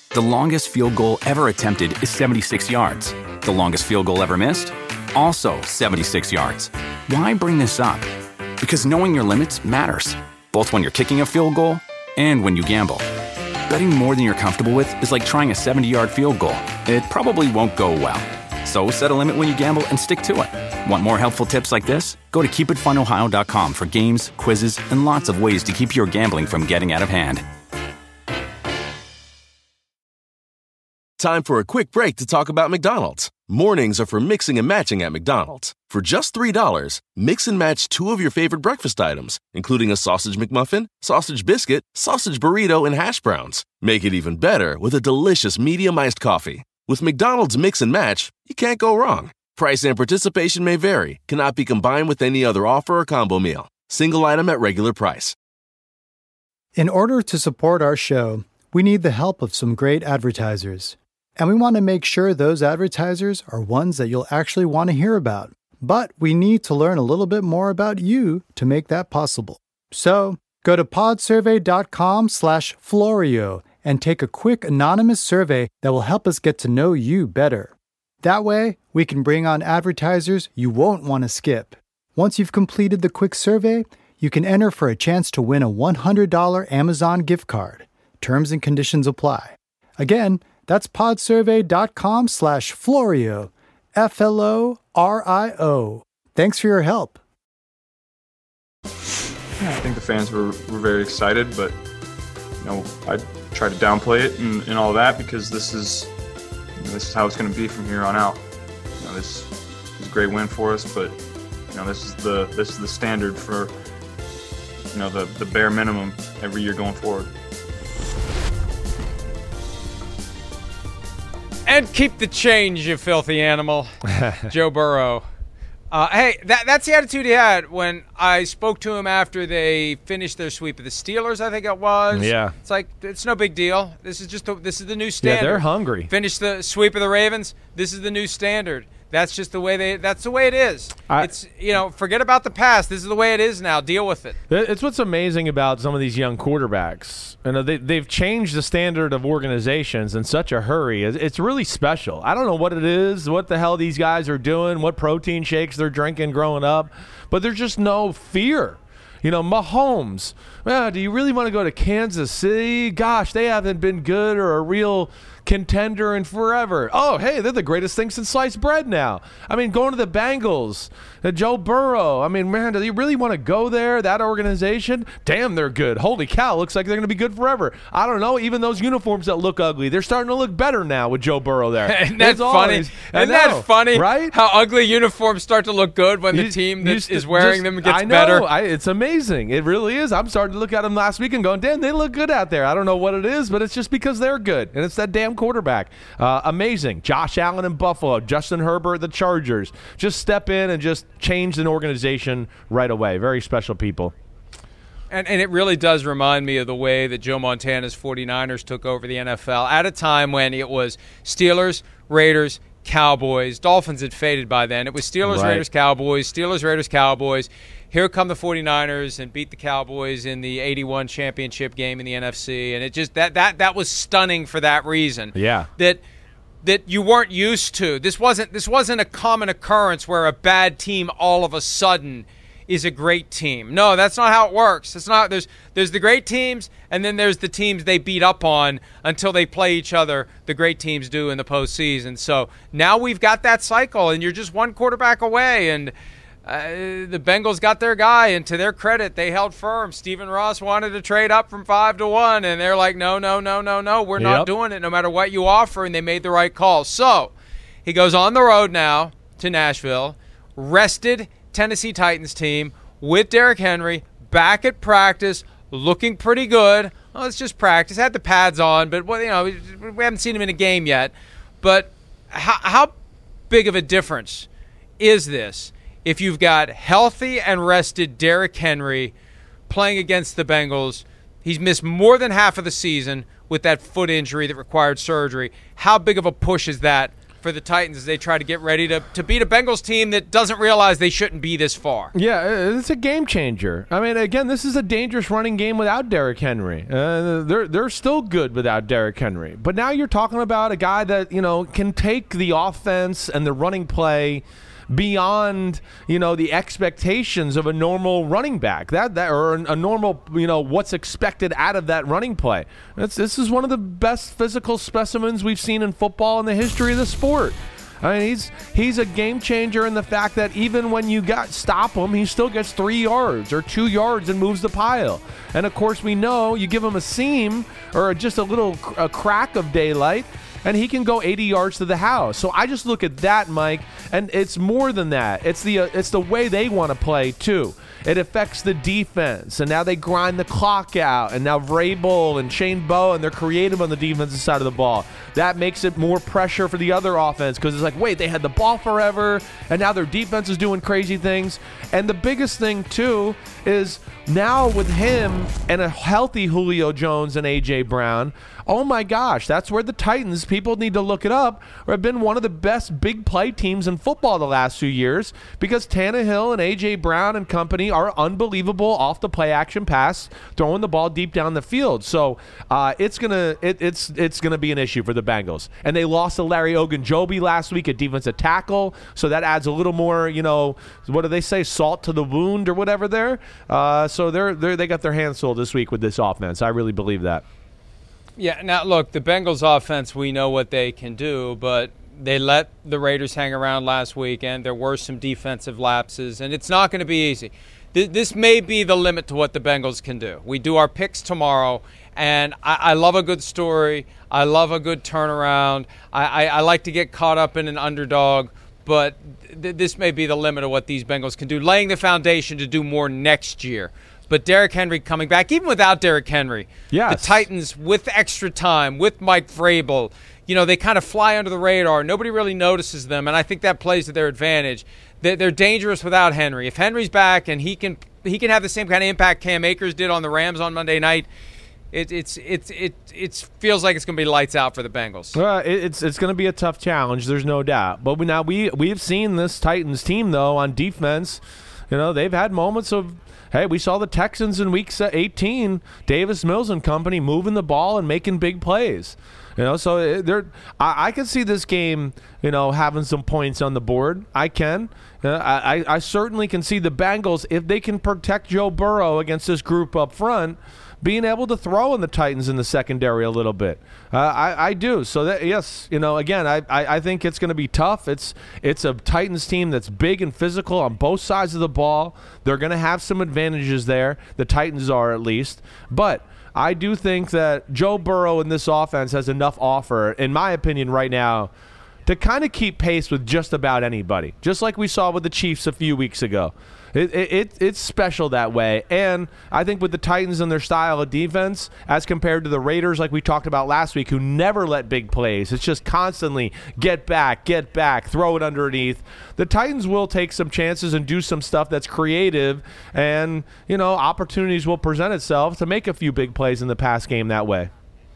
The longest field goal ever attempted is 76 yards. The longest field goal ever missed? Also 76 yards. Why bring this up? Because knowing your limits matters, both when you're kicking a field goal and when you gamble. Betting more than you're comfortable with is like trying a 70-yard field goal. It probably won't go well. So set a limit when you gamble and stick to it. Want more helpful tips like this? Go to keepitfunohio.com for games, quizzes, and lots of ways to keep your gambling from getting out of hand. Time for a quick break to talk about McDonald's. Mornings are for mixing and matching at McDonald's. For just $3, mix and match 2 of your favorite breakfast items, including a sausage McMuffin, sausage biscuit, sausage burrito, and hash browns. Make it even better with a delicious medium iced coffee. With McDonald's Mix and Match, you can't go wrong. Price and participation may vary, cannot be combined with any other offer or combo meal. Single item at regular price. In order to support our show, we need the help of some great advertisers. And we want to make sure those advertisers are ones that you'll actually want to hear about. But we need to learn a little bit more about you to make that possible. So go to podsurvey.com/Florio and take a quick anonymous survey that will help us get to know you better. That way, we can bring on advertisers you won't want to skip. Once you've completed the quick survey, you can enter for a chance to win a $100 Amazon gift card. Terms and conditions apply. Again, that's podsurvey.com/Florio, Florio. Thanks for your help. I think the fans were very excited, but I try to downplay it and all that because this is how it's going to be from here on out. This is a great win for us, but this is the standard for the bare minimum every year going forward. And keep the change, you filthy animal. Joe Burrow. Hey, that's the attitude he had when I spoke to him after they finished their sweep of the Steelers, I think it was. Yeah. It's like, it's no big deal. This is the new standard. Yeah, they're hungry. Finish the sweep of the Ravens. This is the new standard. That's just the way that's the way it is. Forget about the past. This is the way it is now. Deal with it. It's what's amazing about some of these young quarterbacks. They've changed the standard of organizations in such a hurry. It's really special. I don't know what it is, what the hell these guys are doing, what protein shakes they're drinking growing up, but there's just no fear. Mahomes, do you really want to go to Kansas City? Gosh, they haven't been good or a real contender in forever. Oh, hey, they're the greatest thing since sliced bread now. Going to the Bengals, Joe Burrow. Do you really want to go there, that organization? Damn, they're good. Holy cow, looks like they're going to be good forever. I don't know, even those uniforms that look ugly, they're starting to look better now with Joe Burrow there. Isn't that funny? Isn't that funny? Right? How ugly uniforms start to look good when the team that is wearing them gets better. It's amazing. It really is. I'm starting to look at them last week and going, damn, they look good out there. I don't know what it is, but it's just because they're good. And it's that damn quarterback. Amazing. Josh Allen in Buffalo, Justin Herbert, the Chargers. Just step in and just change an organization right away. Very special people. And it really does remind me of the way that Joe Montana's 49ers took over the NFL at a time when it was Steelers, Raiders, Cowboys. Dolphins had faded by then. It was Steelers, right. Raiders, Cowboys, Steelers, Raiders, Cowboys. Here come the 49ers and beat the Cowboys in the 81 championship game in the NFC. And it just that was stunning for that reason. Yeah. That you weren't used to. This wasn't a common occurrence where a bad team all of a sudden is a great team. No, that's not how it works. It's not. There's the great teams, and then there's the teams they beat up on until they play each other. The great teams do in the postseason. So now we've got that cycle, and you're just one quarterback away. And the Bengals got their guy, and to their credit, they held firm. Stephen Ross wanted to trade up from 5-1, and they're like, no, we're not doing it no matter what you offer, and they made the right call. So he goes on the road now to Nashville, rested Tennessee Titans team with Derrick Henry, back at practice, looking pretty good. Well, it's just practice. Had the pads on, but we haven't seen him in a game yet. But how big of a difference is this if you've got healthy and rested Derrick Henry playing against the Bengals? He's missed more than half of the season with that foot injury that required surgery. How big of a push is that for for the Titans as they try to get ready to beat a Bengals team that doesn't realize they shouldn't be this far. Yeah, it's a game changer. I mean, again, this is a dangerous running game without Derrick Henry. They're still good without Derrick Henry. But now you're talking about a guy that, can take the offense and the running play beyond the expectations of a normal running back or a normal what's expected out of that running play. This is one of the best physical specimens we've seen in football in the history of the sport. I mean, he's a game changer in the fact that even when you stop him, he still gets 3 yards or 2 yards and moves the pile. And of course, we know you give him a seam or just a crack of daylight, and he can go 80 yards to the house. So I just look at that, Mike, and it's more than that. It's the way they want to play too. It affects the defense, and now they grind the clock out, and now Vrabel and Shane Bowen, they're creative on the defensive side of the ball. That makes it more pressure for the other offense because it's like, wait, they had the ball forever, and now their defense is doing crazy things. And the biggest thing, too, is now with him and a healthy Julio Jones and A.J. Brown, oh my gosh, that's where the Titans, people need to look it up, have been one of the best big play teams in football the last few years because Tannehill and A.J. Brown and company are unbelievable off the play action pass, throwing the ball deep down the field. So it's gonna be an issue for the Bengals. And they lost to Larry Ogunjobi last week at defensive tackle, so that adds a little more, what do they say, salt to the wound or whatever there. So they got their hands full this week with this offense. I really believe that. Yeah, now look, the Bengals offense, we know what they can do, but they let the Raiders hang around last weekend. There were some defensive lapses, and it's not going to be easy. This may be the limit to what the Bengals can do. We do our picks tomorrow, and I love a good story. I love a good turnaround. I like to get caught up in an underdog, but this may be the limit of what these Bengals can do, laying the foundation to do more next year. But Derrick Henry coming back, even without Derrick Henry, yes. The Titans with extra time, with Mike Vrabel, they kind of fly under the radar. Nobody really notices them, and I think that plays to their advantage. They're dangerous without Henry. If Henry's back and he can have the same kind of impact Cam Akers did on the Rams on Monday night, it feels like it's going to be lights out for the Bengals. It's going to be a tough challenge. There's no doubt. But we've seen this Titans team though on defense. They've had moments of. Hey, we saw the Texans in Week 18, Davis Mills and company moving the ball and making big plays. So I can see this game, having some points on the board. I can. I certainly can see the Bengals, if they can protect Joe Burrow against this group up front, being able to throw in the Titans in the secondary a little bit. I do. So, yes, again, I think it's going to be tough. It's a Titans team that's big and physical on both sides of the ball. They're going to have some advantages there. The Titans are, at least. But I do think that Joe Burrow in this offense has enough offer, in my opinion, right now, to kind of keep pace with just about anybody, just like we saw with the Chiefs a few weeks ago. It's special that way. And I think with the Titans and their style of defense, as compared to the Raiders like we talked about last week, who never let big plays, it's just constantly get back, throw it underneath. The Titans will take some chances and do some stuff that's creative, and, opportunities will present itself to make a few big plays in the pass game that way.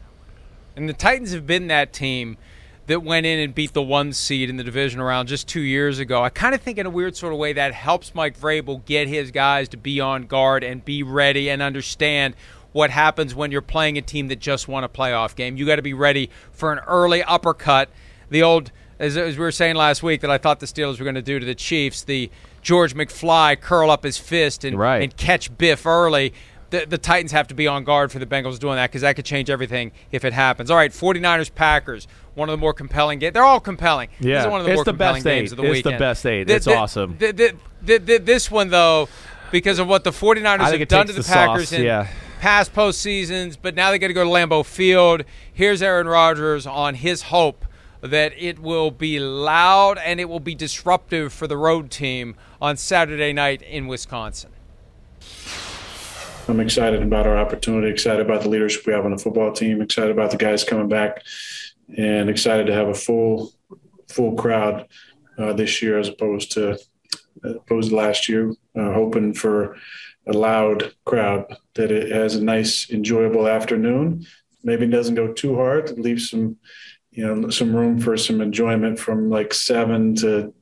And the Titans have been that team that went in and beat the 1 seed in the division round just 2 years ago. I kind of think in a weird sort of way that helps Mike Vrabel get his guys to be on guard and be ready and understand what happens when you're playing a team that just won a playoff game. You got to be ready for an early uppercut. The old, as we were saying last week that I thought the Steelers were going to do to the Chiefs, the George McFly curl up his fist and catch Biff early. The Titans have to be on guard for the Bengals doing that because that could change everything if it happens. All right, 49ers-Packers, one of the more compelling games. They're all compelling. Yeah, this is one of the more compelling games of the weekend. It's the best 8. It's awesome. This one, though, because of what the 49ers have done to the Packers in past postseasons, but now they got to go to Lambeau Field. Here's Aaron Rodgers on his hope that it will be loud and it will be disruptive for the road team on Saturday night in Wisconsin. I'm excited about our opportunity, excited about the leadership we have on the football team, excited about the guys coming back, and excited to have a full crowd this year as opposed to last year, hoping for a loud crowd, that it has a nice, enjoyable afternoon. Maybe it doesn't go too hard, leave some some room for some enjoyment from like 7 to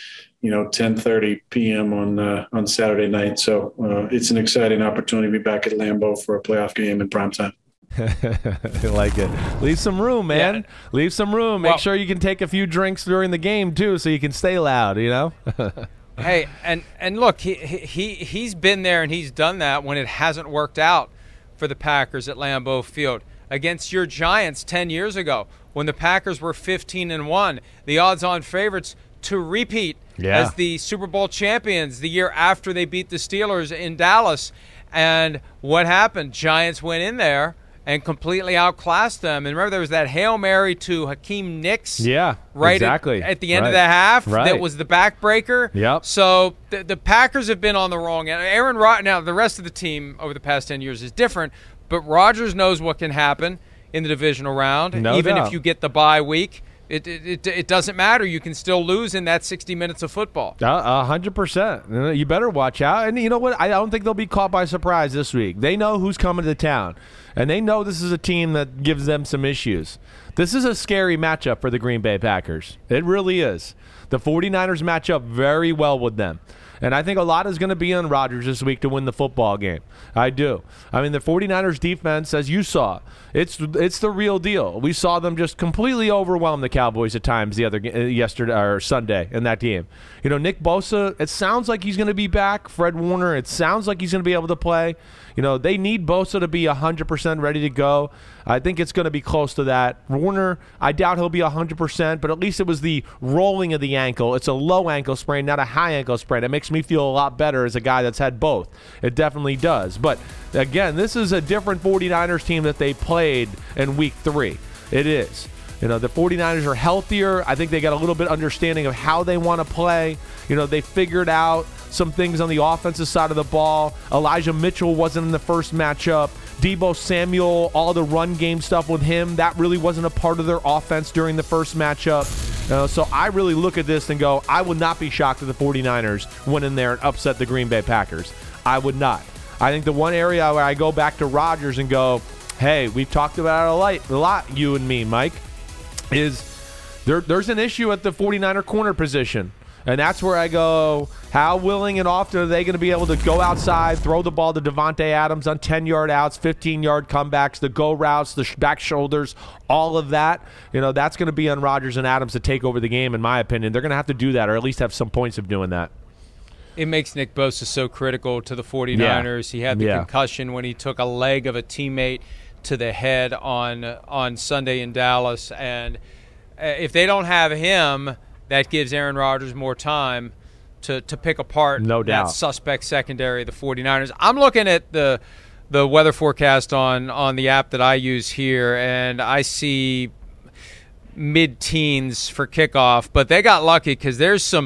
10:30 p.m. on Saturday night. So it's an exciting opportunity to be back at Lambeau for a playoff game in primetime. I like it. Leave some room, man. Yeah. Leave some room. Make sure you can take a few drinks during the game too, so you can stay loud. Hey, and look, he's been there and he's done that when it hasn't worked out for the Packers at Lambeau Field. Against your Giants 10 years ago, when the Packers were 15-1, the odds-on favorites to repeat as the Super Bowl champions the year after they beat the Steelers in Dallas. And what happened? Giants went in there and completely outclassed them. And remember, there was that Hail Mary to Hakeem Nicks at the end of the half. That was the backbreaker. Yep. So the Packers have been on the wrong end. Aaron Rodgers, now the rest of the team over the past 10 years is different, but Rodgers knows what can happen in the divisional round. Even if you get the bye week, it doesn't matter. You can still lose in that 60 minutes of football. 100%. You better watch out. And you know what? I don't think they'll be caught by surprise this week. They know who's coming to town, and they know this is a team that gives them some issues. This is a scary matchup for the Green Bay Packers. It really is. The 49ers match up very well with them. And I think a lot is going to be on Rodgers this week to win the football game. I do. I mean, the 49ers defense, as you saw, it's the real deal. We saw them just completely overwhelm the Cowboys at times yesterday or Sunday in that game. Nick Bosa, it sounds like he's going to be back. Fred Warner, it sounds like he's going to be able to play. They need Bosa to be 100% ready to go. I think it's going to be close to that. Warner, I doubt he'll be 100%, but at least it was the rolling of the ankle. It's a low ankle sprain, not a high ankle sprain. It makes me feel a lot better as a guy that's had both. It definitely does. But, again, this is a different 49ers team that they played in Week 3. It is. The 49ers are healthier. I think they got a little bit understanding of how they want to play. They figured out some things on the offensive side of the ball. Elijah Mitchell wasn't in the first matchup. Deebo Samuel, all the run game stuff with him, that really wasn't a part of their offense during the first matchup. So I really look at this and go, I would not be shocked if the 49ers went in there and upset the Green Bay Packers. I would not. I think the one area where I go back to Rodgers and go, hey, we've talked about it a lot, you and me, Mike, is there's an issue at the 49er corner position. And that's where I go, how willing and often are they going to be able to go outside, throw the ball to Davante Adams on 10-yard outs, 15-yard comebacks, the go routes, the back shoulders, all of that. That's going to be on Rodgers and Adams to take over the game, in my opinion. They're going to have to do that or at least have some points of doing that. It makes Nick Bosa so critical to the 49ers. He had the concussion when he took a leg of a teammate to the head on Sunday in Dallas. And if they don't have him, that gives Aaron Rodgers more time to pick apart that suspect secondary of the 49ers. I'm looking at the weather forecast on the app that I use here, and I see mid-teens for kickoff, but they got lucky because there's some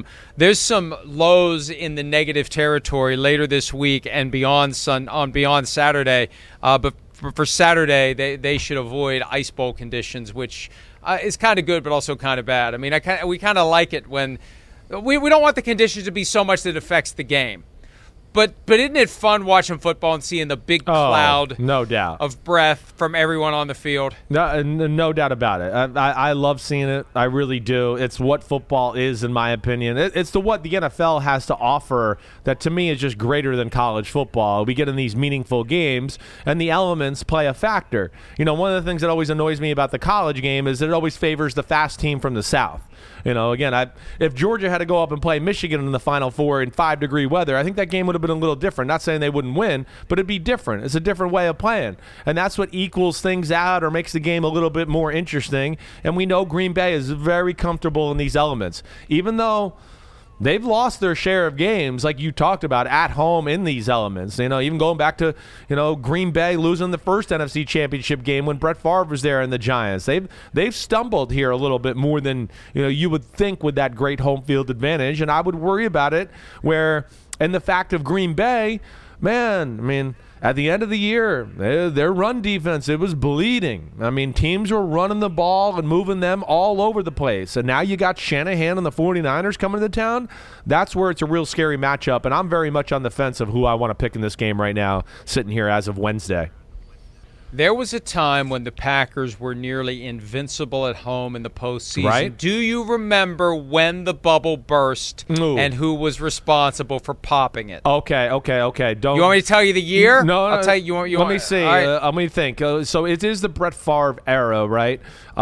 lows in the negative territory later this week and beyond Saturday. But for Saturday, they should avoid ice bowl conditions, which is kind of good, but also kind of bad. I mean, we kind of like it when we don't want the conditions to be so much that it affects the game. But isn't it fun watching football and seeing the big cloud no doubt of breath from everyone on the field? No doubt about it. I love seeing it. I really do. It's what football is, in my opinion. It's what the NFL has to offer that, to me, is just greater than college football. We get in these meaningful games, and the elements play a factor. One of the things that always annoys me about the college game is that it always favors the fast team from the South. Again, if Georgia had to go up and play Michigan in the Final Four in 5-degree weather, I think that game would have been a little different. Not saying they wouldn't win, but it'd be different. It's a different way of playing. And that's what equals things out or makes the game a little bit more interesting. And we know Green Bay is very comfortable in these elements. Even though they've lost their share of games, like you talked about, at home in these elements. Even going back to, Green Bay losing the first NFC Championship game when Brett Favre was there and the Giants. They've stumbled here a little bit more than, you would think with that great home field advantage. And I would worry about it and the fact of Green Bay, man, I mean, at the end of the year, their run defense, it was bleeding. I mean, teams were running the ball and moving them all over the place. And now you got Shanahan and the 49ers coming to town. That's where it's a real scary matchup. And I'm very much on the fence of who I want to pick in this game right now, sitting here as of Wednesday. There was a time when the Packers were nearly invincible at home in the postseason. Right. Do you remember when the bubble burst and who was responsible for popping it? Okay. Don't. You want me to tell you the year? No. I'll tell you. Let me see. Right. Let me think. So it is the Brett Favre era, right?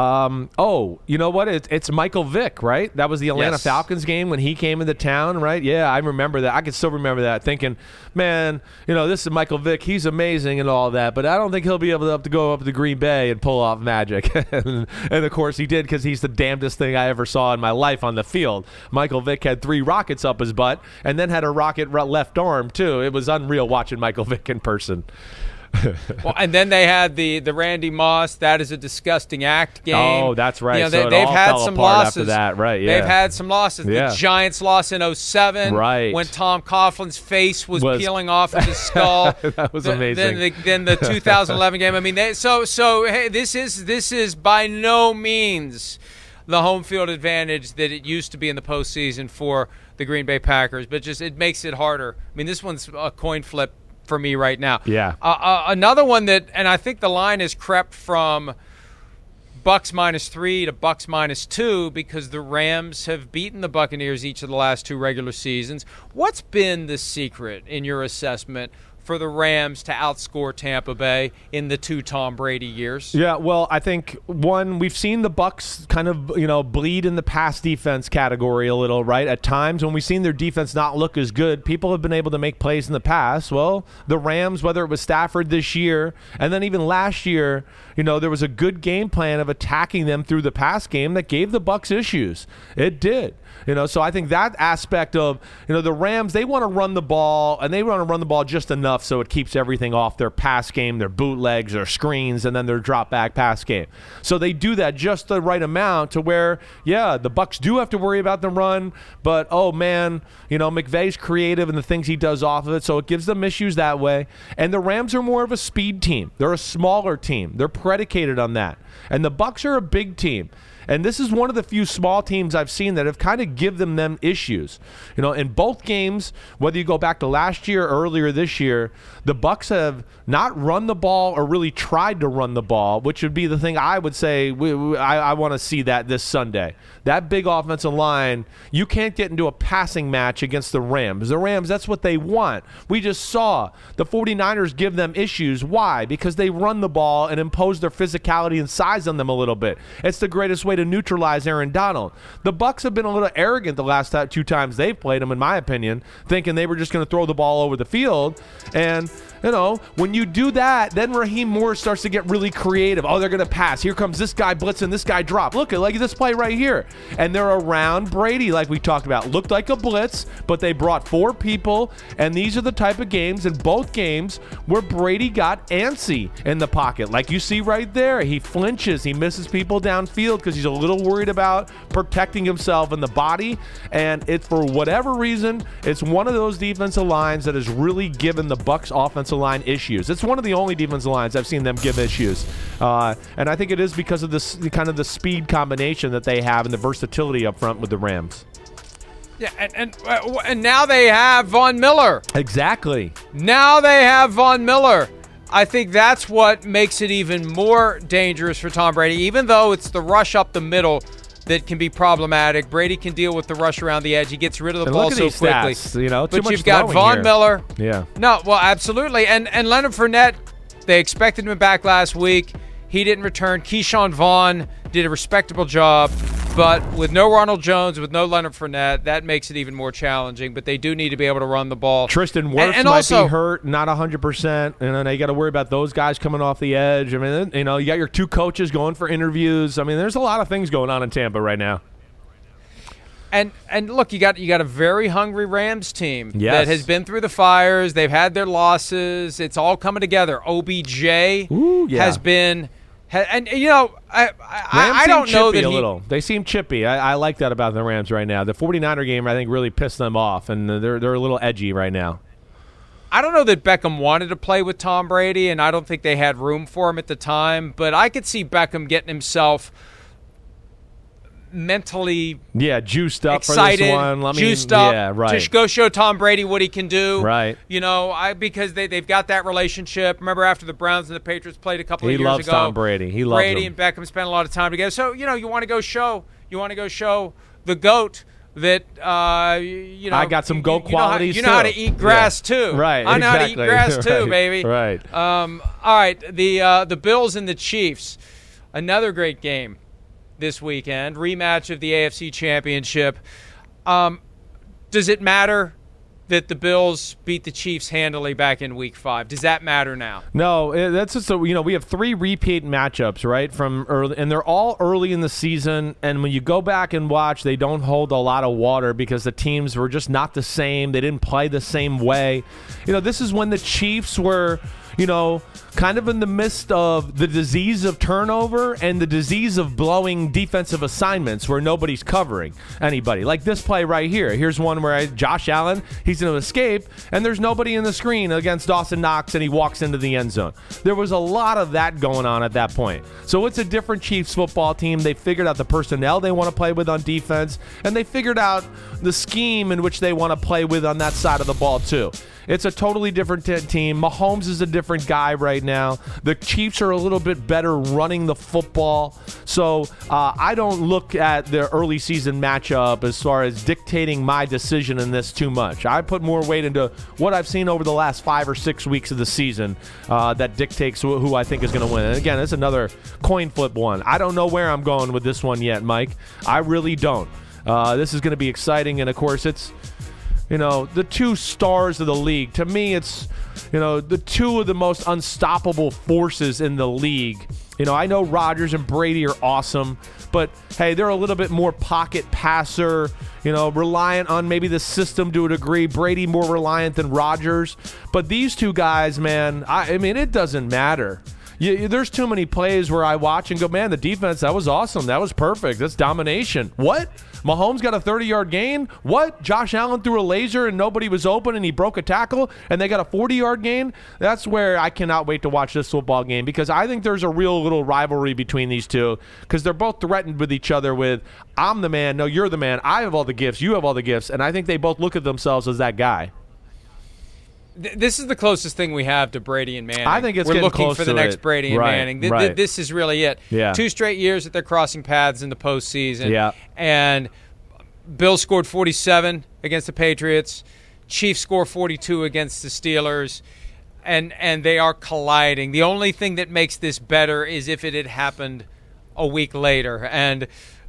You know what? It's Michael Vick, right? That was the Atlanta Falcons game when he came into town, right? Yeah, I remember that. I can still remember that, thinking, man, this is Michael Vick. He's amazing and all that, but I don't think he'll be able to go up to Green Bay and pull off magic. and of course he did, because he's the damnedest thing I ever saw in my life on the field. Michael Vick had 3 rockets up his butt and then had a rocket left arm too. It was unreal watching Michael Vick in person. Well, and then they had the Randy Moss "that is a disgusting act" game. Oh, that's right. They've all had fell some apart losses after that, right? Yeah, they've had some losses. Yeah. The Giants lost in 2007, right, when Tom Coughlin's face was peeling off of his skull. That was amazing. Then the 2011 game. I mean, hey, this is by no means the home field advantage that it used to be in the postseason for the Green Bay Packers, but just it makes it harder. I mean, this one's a coin flip for me right now. Yeah. Another one that, and I think the line has crept from Bucks -3 to Bucks -2 because the Rams have beaten the Buccaneers each of the last 2 regular seasons. What's been the secret, in your assessment, for the Rams to outscore Tampa Bay in the 2 Tom Brady years? Yeah, well, I think, one, we've seen the Bucs kind of, bleed in the pass defense category a little, right? At times when we've seen their defense not look as good, people have been able to make plays in the pass. Well, the Rams, whether it was Stafford this year and then even last year, there was a good game plan of attacking them through the pass game that gave the Bucs issues. It did. So I think that aspect of, the Rams, they want to run the ball, and they want to run the ball just enough so it keeps everything off their pass game, their bootlegs, their screens, and then their drop back pass game. So they do that just the right amount to where, yeah, the Bucs do have to worry about the run, but, oh man, McVay's creative in the things he does off of it, so it gives them issues that way. And the Rams are more of a speed team. They're a smaller team. They're predicated on that. And the Bucs are a big team. And this is one of the few small teams I've seen that have kind of given them issues. In both games, whether you go back to last year or earlier this year, the Bucs have not run the ball or really tried to run the ball, which would be the thing I would say I want to see that this Sunday. That big offensive line, you can't get into a passing match against the Rams. The Rams, that's what they want. We just saw the 49ers give them issues. Why? Because they run the ball and impose their physicality and size on them a little bit. It's the greatest way to neutralize Aaron Donald. The Bucs have been a little arrogant the last 2 times they've played them, in my opinion, thinking they were just going to throw the ball over the field. And when you do that, then Raheem Morris starts to get really creative. Oh, they're going to pass. Here comes this guy blitzing, this guy drop. Look at this play right here. And they're around Brady, like we talked about. Looked like a blitz, but they brought 4 people, and these are the type of games, in both games, where Brady got antsy in the pocket. Like you see right there, he flinches. He misses people downfield because he's a little worried about protecting himself in the body. And for whatever reason, it's one of those defensive lines that has really given the Bucs offensive line issues. It's one of the only defensive lines I've seen them give issues. And I think it is because of this kind of the speed combination that they have and the versatility up front with the Rams. Yeah, and now they have Von Miller. Exactly. Now they have Von Miller. I think that's what makes it even more dangerous for Tom Brady, even though it's the rush up the middle that can be problematic. Brady can deal with the rush around the edge. He gets rid of the ball so quickly. Stats, but you've got Von Miller. Yeah. No, well, absolutely. And Leonard Fournette, they expected him back last week. He didn't return. Keyshawn Vaughn did a respectable job. But with no Ronald Jones, with no Leonard Fournette, that makes it even more challenging. But they do need to be able to run the ball. Tristan Wirfs might be hurt, not 100%. And then you got to worry about those guys coming off the edge. I mean, you got your 2 coaches going for interviews. I mean, there's a lot of things going on in Tampa right now. And look, you got a very hungry Rams team that has been through the fires. They've had their losses. It's all coming together. OBJ has been. And I don't know that a little. They seem chippy. I like that about the Rams right now. The 49er game, I think, really pissed them off, and they're a little edgy right now. I don't know that Beckham wanted to play with Tom Brady, and I don't think they had room for him at the time. But I could see Beckham getting himself mentally juiced up excited, for this one. Juiced up to go show Tom Brady what he can do. Right. Because they've got that relationship. Remember after the Browns and the Patriots played a couple of years ago? He loves Tom Brady. He loves Brady him. and Beckham spent a lot of time together. So, you want to go show the GOAT that, I got some GOAT qualities, You know how to eat grass, too. Right, I know how to exactly. eat grass, too, Right, baby. right. All right, the Bills and the Chiefs. Another great game this weekend. Rematch of the AFC Championship. Does it matter that the Bills beat the Chiefs handily back in Week 5? Does that matter now? No, that's just we have 3 repeat matchups, right, from early, and they're all early in the season. And when you go back and watch, they don't hold a lot of water because the teams were just not the same. They didn't play the same way. This is when the Chiefs were, kind of in the midst of the disease of turnover and the disease of blowing defensive assignments where nobody's covering anybody. Like this play right here. Here's one where Josh Allen, he's going to escape, and there's nobody in the screen against Dawson Knox, and he walks into the end zone. There was a lot of that going on at that point. So it's a different Chiefs football team. They figured out the personnel they want to play with on defense, and they figured out the scheme in which they want to play with on that side of the ball too. It's a totally different team. Mahomes is a different guy right now. The Chiefs are a little bit better running the football. So I don't look at the early season matchup as far as dictating my decision in this too much. I put more weight into what I've seen over the last 5 or 6 weeks of the season that dictates who I think is going to win. And again, it's another coin flip one. I don't know where I'm going with this one yet, Mike. I really don't. This is going to be exciting. And, of course, it's the 2 stars of the league. To me, it's, the 2 of the most unstoppable forces in the league. I know Rodgers and Brady are awesome, but, hey, they're a little bit more pocket passer, reliant on maybe the system to a degree. Brady more reliant than Rodgers. But these 2 guys, man, I mean, it doesn't matter. There's too many plays where I watch and go, man, the defense, that was awesome. That was perfect. That's domination. What? Mahomes got a 30-yard gain? What? Josh Allen threw a laser and nobody was open and he broke a tackle and they got a 40-yard gain? That's where I cannot wait to watch this football game because I think there's a real little rivalry between these 2 because they're both threatened with each other with, I'm the man, no, you're the man, I have all the gifts, you have all the gifts, and I think they both look at themselves as that guy. This is the closest thing we have to Brady and Manning. I think it's we're getting looking close for the to next it. Brady and Manning. This is really it. Yeah. 2 straight years that they're crossing paths in the postseason. Yeah. And Bills scored 47 against the Patriots. Chiefs score 42 against the Steelers. And they are colliding. The only thing that makes this better is if it had happened a week later. And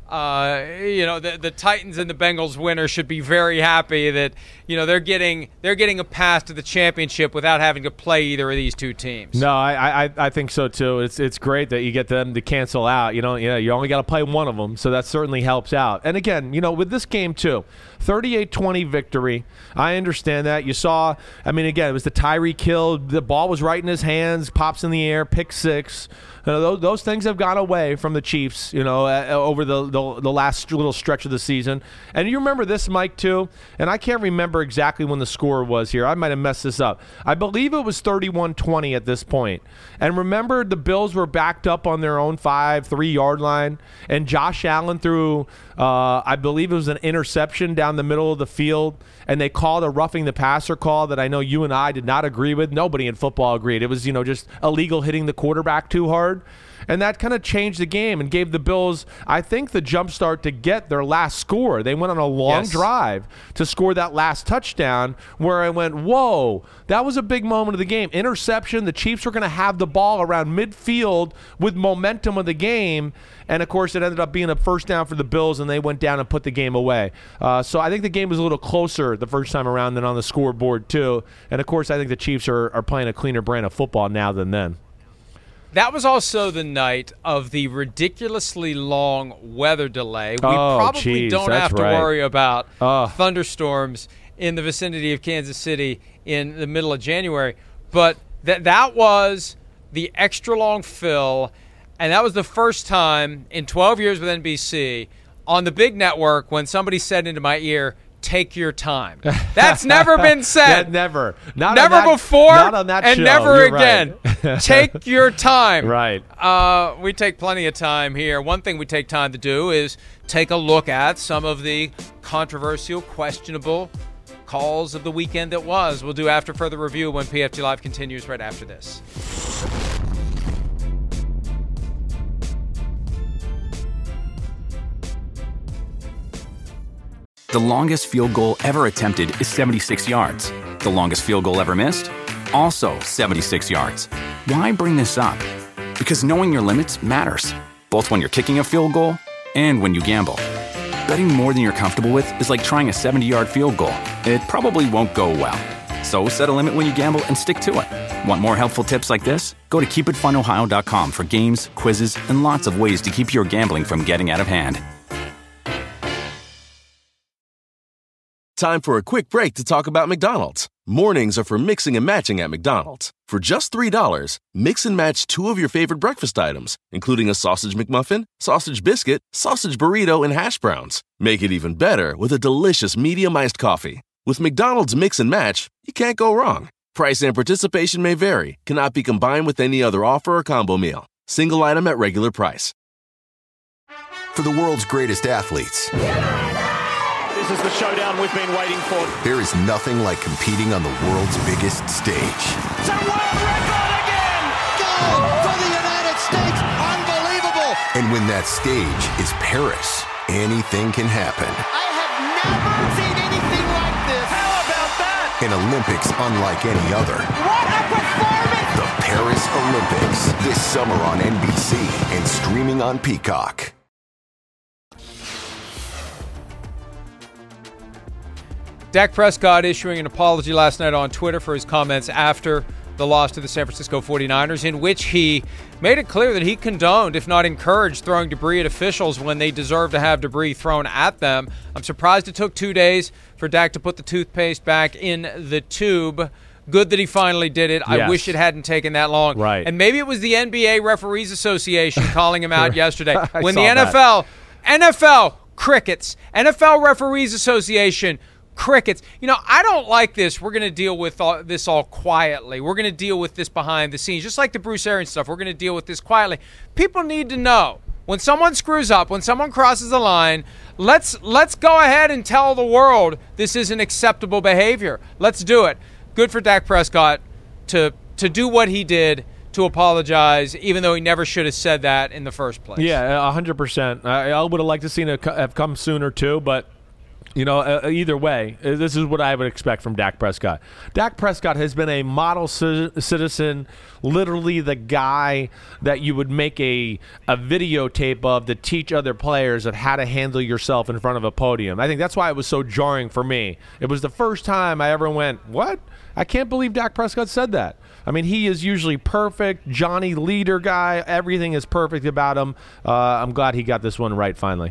the Titans and the Bengals winner should be very happy that they're getting a path to the championship without having to play either of these 2 teams. No, I think so too. It's great that you get them to cancel out. You only got to play one of them, so that certainly helps out. And again, with this game too, 38-20 victory. I understand that. You saw, again, it was the Tyreek Hill. The ball was right in his hands, pops in the air, pick 6. Those things have gone away from the Chiefs, over the last little stretch of the season. And you remember this, Mike, too? And I can't remember exactly when the score was here. I might have messed this up. I believe it was 31-20 at this point. And remember, the Bills were backed up on their own 3-yard line, and Josh Allen threw, I believe it was an interception down the middle of the field, and they called a roughing the passer call that I know you and I did not agree with. Nobody in football agreed. It was, just illegal hitting the quarterback too hard. And that kind of changed the game and gave the Bills, I think, the jump start to get their last score. They went on a long drive to score that last touchdown where I went, whoa, that was a big moment of the game. Interception, the Chiefs were going to have the ball around midfield with momentum of the game. And, of course, it ended up being a first down for the Bills, and they went down and put the game away. So I think the game was a little closer the first time around than on the scoreboard, too. And, of course, I think the Chiefs are playing a cleaner brand of football now than then. That was also the night of the ridiculously long weather delay. We probably don't have to worry about thunderstorms in the vicinity of Kansas City in the middle of January. But that was the extra long fill, and that was the first time in 12 years with NBC on the big network when somebody said into my ear, take your time. That's never been said. Never Before, not on that and show. never You're again. Right. Take your time. Right. We take plenty of time here. One thing we take time to do is take a look at some of the controversial, questionable calls of the weekend that was. We'll do after further review when PFT Live continues right after this. The longest field goal ever attempted is 76 yards. The longest field goal ever missed? Also 76 yards. Why bring this up? Because knowing your limits matters, both when you're kicking a field goal and when you gamble. Betting more than you're comfortable with is like trying a 70-yard field goal. It probably won't go well. So set a limit when you gamble and stick to it. Want more helpful tips like this? Go to keepitfunohio.com for games, quizzes, and lots of ways to keep your gambling from getting out of hand. Time for a quick break to talk about McDonald's. Mornings are for mixing and matching at McDonald's. For just $3, mix and match 2 of your favorite breakfast items, including a sausage McMuffin, sausage biscuit, sausage burrito, and hash browns. Make it even better with a delicious medium iced coffee. With McDonald's Mix and Match, you can't go wrong. Price and participation may vary, cannot be combined with any other offer or combo meal. Single item at regular price. For the world's greatest athletes, this is the showdown we've been waiting for. There is nothing like competing on the world's biggest stage. It's a world record again! Gold for the United States! Unbelievable! And when that stage is Paris, anything can happen. I have never seen anything like this! How about that? An Olympics unlike any other. What a performance! The Paris Olympics, this summer on NBC and streaming on Peacock. Dak Prescott issuing an apology last night on Twitter for his comments after the loss to the San Francisco 49ers, in which he made it clear that he condoned, if not encouraged, throwing debris at officials when they deserve to have debris thrown at them. I'm surprised it took 2 days for Dak to put the toothpaste back in the tube. Good that he finally did it. I wish it hadn't taken that long. Right. And maybe it was the NBA Referees Association calling him out yesterday. When the NFL crickets, NFL Referees Association crickets. You know, I don't like this. We're going to deal with this all quietly. We're going to deal with this behind the scenes. Just like the Bruce Arians stuff, we're going to deal with this quietly. People need to know when someone screws up, when someone crosses the line, let's go ahead and tell the world this isn't acceptable behavior. Let's do it. Good for Dak Prescott to do what he did, to apologize, even though he never should have said that in the first place. Yeah, 100%. I would have liked to seen it have come sooner too, but you know, either way, this is what I would expect from Dak Prescott. Dak Prescott has been a model citizen, literally the guy that you would make a videotape of to teach other players of how to handle yourself in front of a podium. I think that's why it was so jarring for me. It was the first time I ever went, what? I can't believe Dak Prescott said that. I mean, he is usually perfect, Johnny leader guy. Everything is perfect about him. I'm glad he got this one right finally.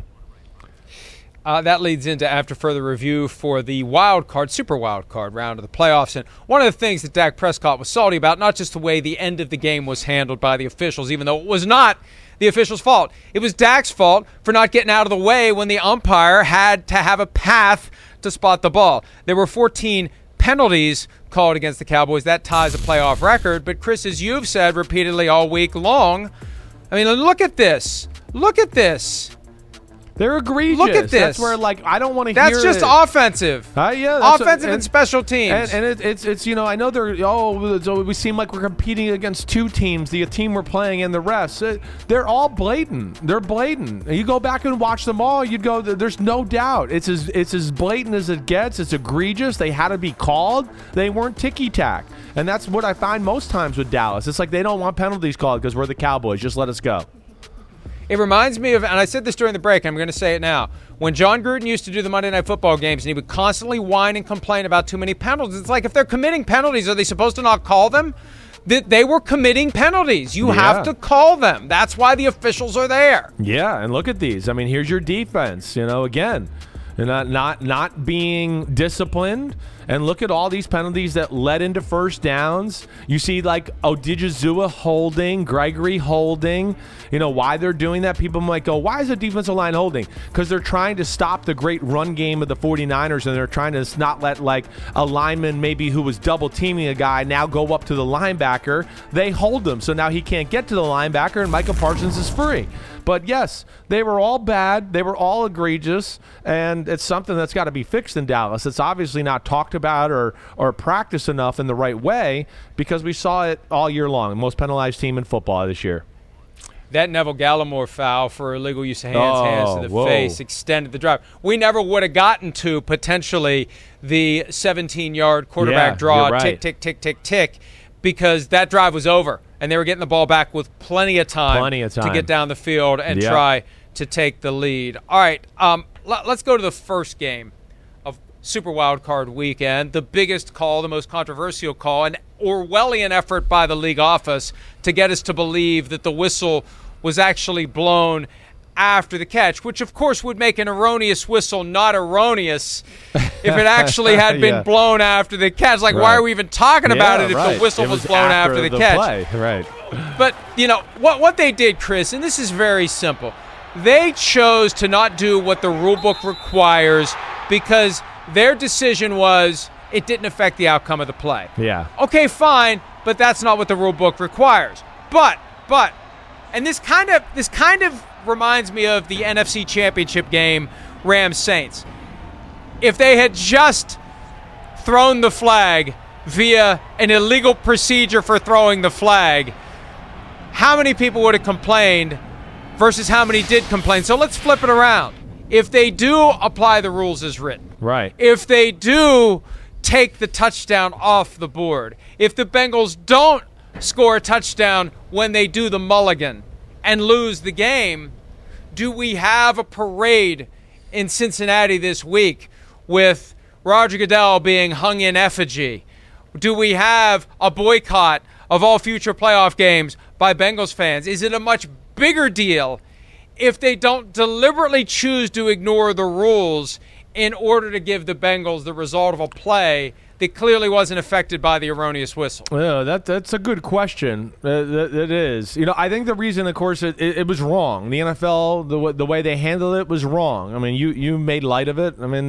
That leads into after further review for the wild card, super wild card round of the playoffs. And one of the things that Dak Prescott was salty about, not just the way the end of the game was handled by the officials, even though it was not the officials' fault. It was Dak's fault for not getting out of the way when the umpire had to have a path to spot the ball. There were 14 penalties called against the Cowboys. That ties a playoff record. But Chris, as you've said repeatedly all week long, I mean, look at this. Look at this. They're egregious. Look at this. That's where, like, I don't want to hear it. That's just offensive. Yeah, offensive and special teams. And it's you know, I know we seem like we're competing against two teams, the team we're playing and the refs. They're all blatant. They're blatant. You go back and watch them all, you'd go, there's no doubt. It's as blatant as it gets. It's egregious. They had to be called. They weren't ticky-tack. And that's what I find most times with Dallas. It's like they don't want penalties called because we're the Cowboys. Just let us go. It reminds me of, and I said this during the break, I'm going to say it now, when John Gruden used to do the Monday Night Football games and he would constantly whine and complain about too many penalties. It's like, if they're committing penalties, are they supposed to not call them? They were committing penalties. You have to call them. That's why the officials are there. Yeah, and look at these. I mean, here's your defense. You know, again, not being disciplined, And look at all these penalties that led into first downs. You see, like, Odigizua holding, Gregory holding. You know, why they're doing that? People might go, why is the defensive line holding? Because they're trying to stop the great run game of the 49ers, and they're trying to not let, like, a lineman maybe who was double-teaming a guy now go up to the linebacker. They hold him, so now he can't get to the linebacker, and Micah Parsons is free. But, yes, they were all bad. They were all egregious, and it's something that's got to be fixed in Dallas. It's obviously not talked about or practiced enough in the right way because we saw it all year long. The most penalized team in football this year. That Neville Gallimore foul for illegal use of hands to the face extended the drive. We never would have gotten to potentially the 17-yard quarterback draw, right. tick, tick, tick, tick, tick, because that drive was over, and they were getting the ball back with plenty of time to get down the field and try to take the lead. All right, let's go to the first game of Super Wildcard Weekend, the biggest call, the most controversial call, an Orwellian effort by the league office to get us to believe that the whistle was actually blown after the catch, which of course would make an erroneous whistle not erroneous if it actually had been blown after the catch. Like, why are we even talking about it if the whistle was blown after the catch? Play. Right. But, you know, what they did, Chris, and this is very simple, they chose to not do what the rule book requires because their decision was it didn't affect the outcome of the play. Yeah. Okay, fine, but that's not what the rule book requires. But, and this kind of reminds me of the NFC Championship game, Rams-Saints. If they had just thrown the flag via an illegal procedure for throwing the flag, how many people would have complained versus how many did complain? So let's flip it around. If they do apply the rules as written, right? If they do take the touchdown off the board, if the Bengals don't score a touchdown when they do the mulligan and lose the game, do we have a parade in Cincinnati this week with Roger Goodell being hung in effigy? Do we have a boycott of all future playoff games by Bengals fans? Is it a much bigger deal if they don't deliberately choose to ignore the rules in order to give the Bengals the result of a play that clearly wasn't affected by the erroneous whistle? Well, that's a good question. It is. You know, I think the reason, of course, it was wrong. The NFL, the way they handled it was wrong. I mean, you made light of it. I mean,